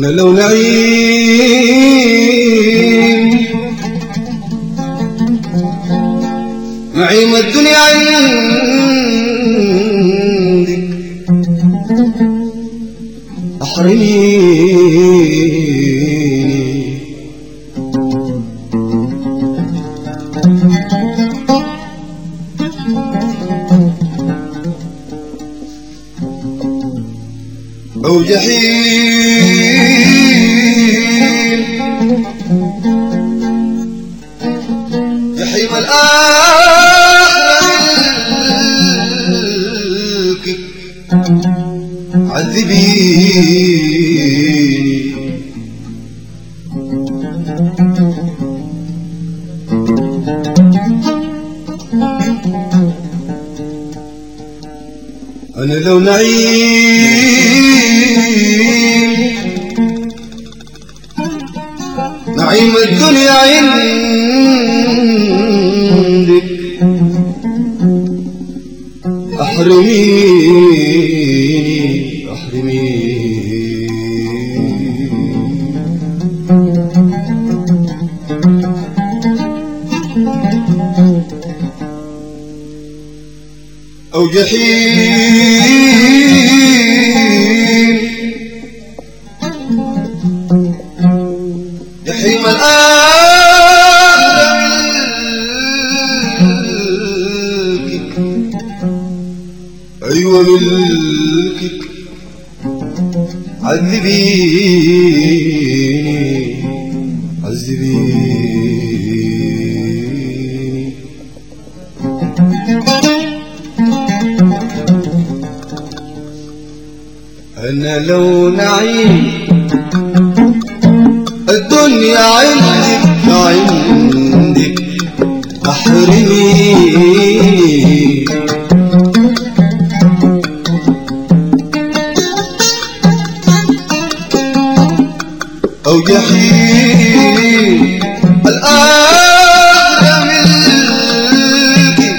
أنا لو نعيم نعيم الدنيا عندك أحرميني أو جحيم جحيم الآخرة عذبيني أنا لو نعيم الدنيا عندك أحرميني أو جحيم جحيم الآخرة ملكك أيوة ملكك عذبيني أنا لو نعيم الدنيا عندك أحرميني أو جحيم الآخرة ملكي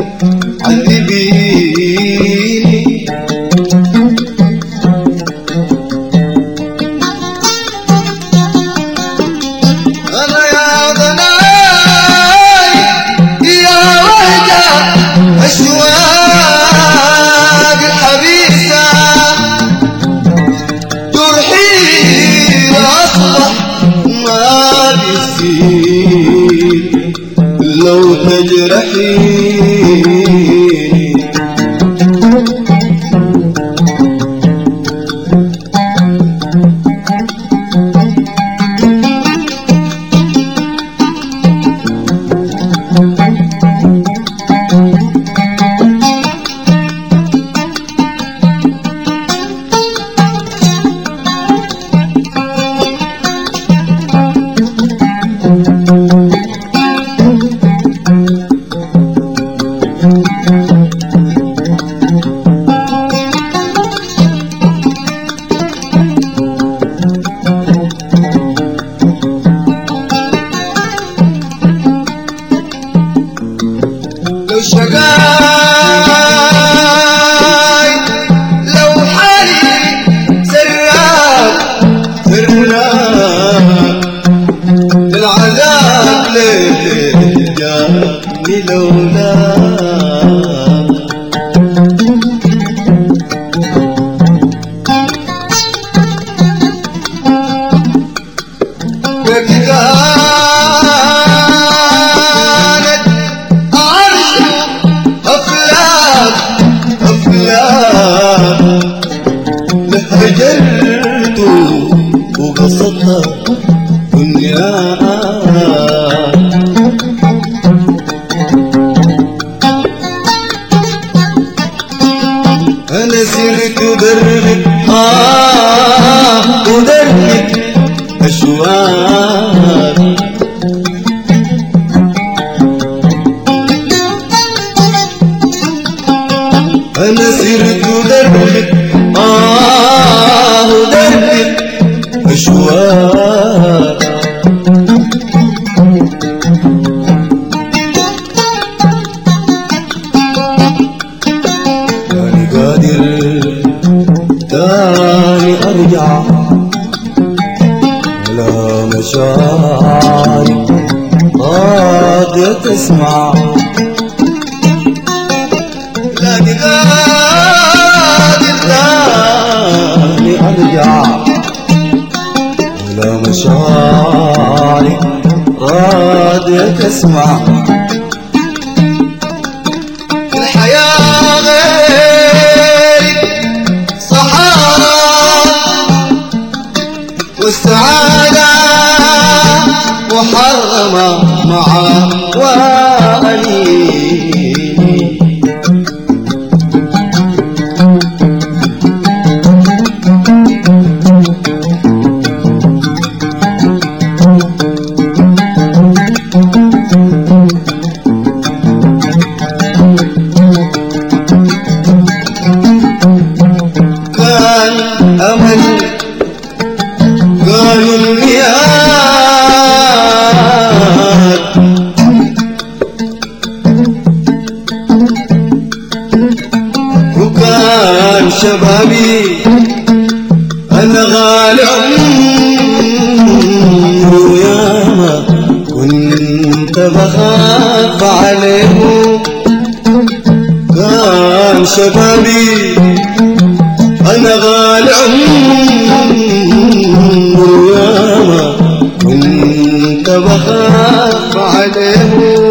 عذبيني أنا يا ضناي يا وهجة أشواق الحبيسة جرحي أصبح ما بيصير لو تجرحيني لو شقاي لو حالي سراب العذاب ليه جاني لولاك هجرت وقصدها دنيا مشاعري راضية تسمع لكن قادر تاني أرجع ولا مشاعري راضية تسمع الحياة غيري صحارى والسعادة محرمة مع وأنيني كان أمل قالوا المياه وكان شبابي أنا غالي عمري وياما كنت بخاف عليهم كان شبابي أنا غالي عمري وياما كنت بخاف عليهم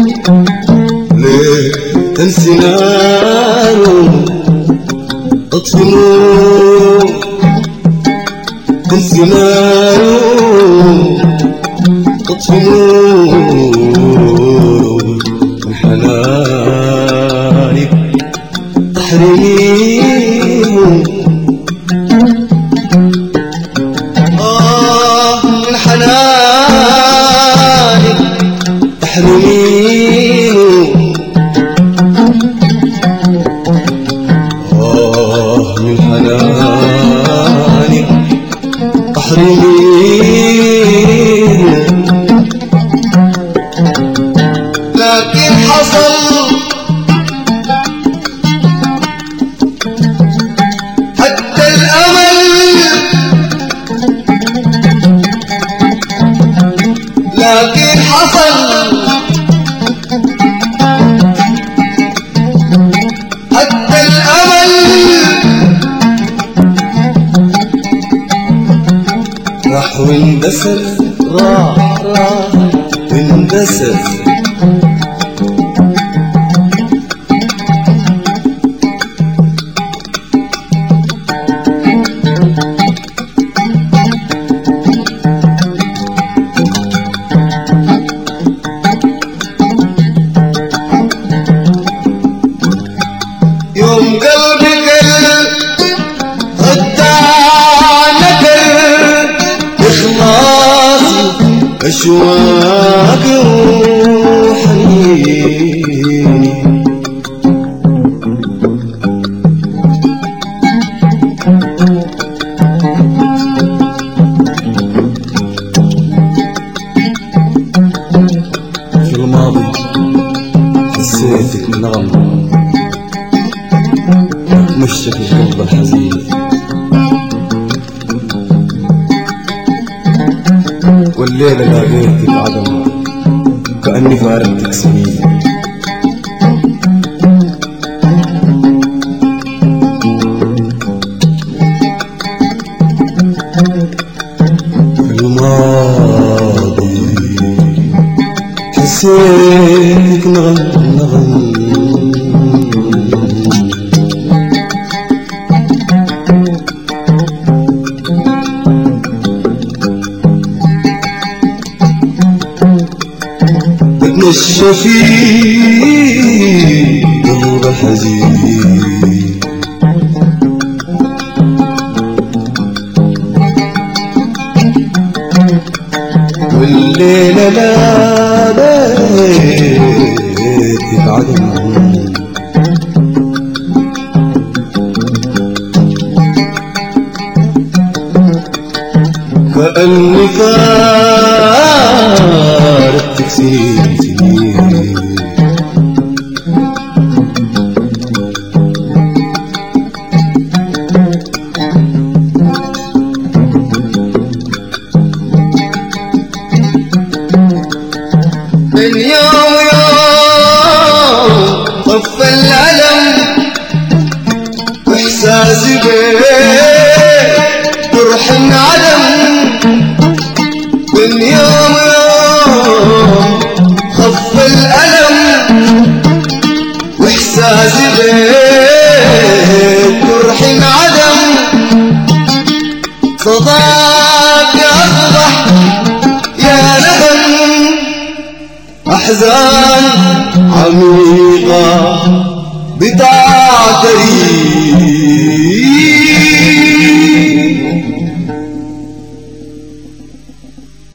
ليه تنسي ناره اطفي نور تنسي ناره اطفي نور من حنانك تحرميهم من حنانك تحرميهم من حنانك تحرميهم لكن حصل حتى الأمل لكن حصل حتى الأمل راح واندسر راح واندسر يوم قلبك خدع نكر إخلاصي أشواق وحنيني في الماضي حسيتك نغمة مشت القلب الحزين والليلة لقيتك عدم كأني فارقتك سنين في الماضي حسيتك نغم بتمشى في قلب الحزين والليلة لا بيتك عدم كأني فارقتك سنين يوم يوم خف الألم وإحساسي بيك جرح انعدم صداك أصبح يا ندم أحزان عميقة بتعتري